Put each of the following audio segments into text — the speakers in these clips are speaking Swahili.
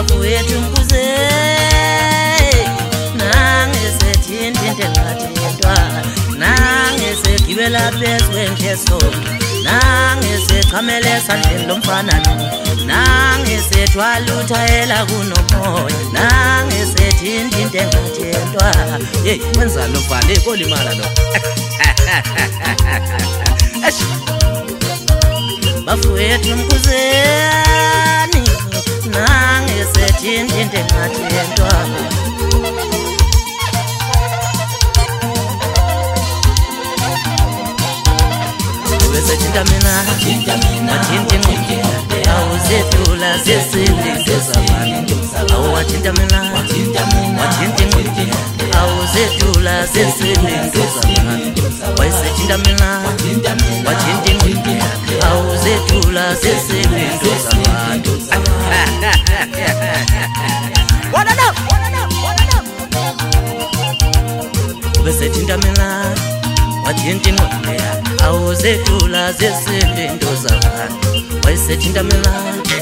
bafowethu mkuze nangesethinthinte ngathintwa nangesigibela phezu kwendleso nangesechamele esandleni lomfana nangesethwala uthayela kunomoya nangesethinthinte ngathintwa yeyi wenzani lomfana kolimala lo bafowethu mkuzeni nangesethinthinte ngathintwa Wesethinta mina wathinta awuzetula zesindindo zabantu awathinta mina wathinta awuzetula zesindindo zabantu wesethinta mina wathinta awuzetula zesindindo zabantu wesethinta mina wathinta ingqondo awuzetula zesindindo zabantu wayesethinta mina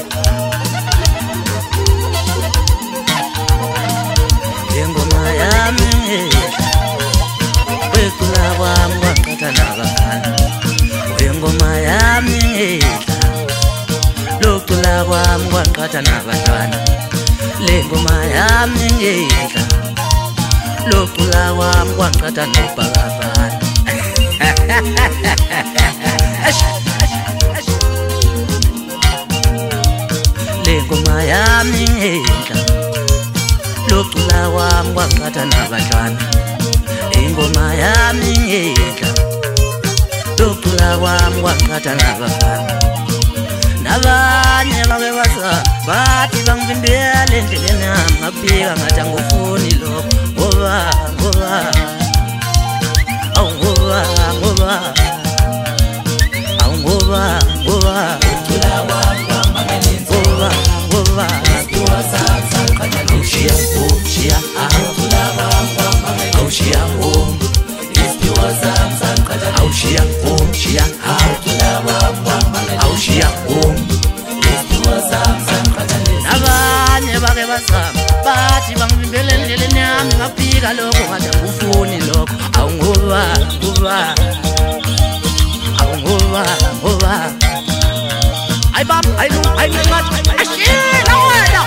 ingoma yami wekula kwami kwaqatha nabafana ingoma yami lokucula kwami kwaqatha nabantwana le ngoma yami lokucula kwami kwaqatha nobhakabhana le ngoma yami lokucula kwami kwaqatha nabantwana ingoma yami lokucula kwami kwaqatha nabafana nabanye bake basa bathi bangivimbele endleleni yami ngafika ngathi angufuni lokho ngoba nabanye bake basama bathi bangivimbele endleleni yami ngafika lokho ngathi angufuni lokho ngoba ay bab ay ngat ashila wena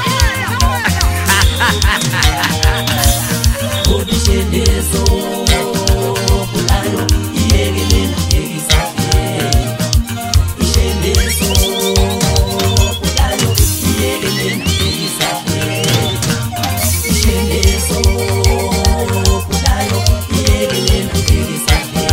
bodishendezo bulayo iyekelena ekisafye ishendezo bulayo iyekelena ekisafye ishendezo bulayo iyekelena ekisafye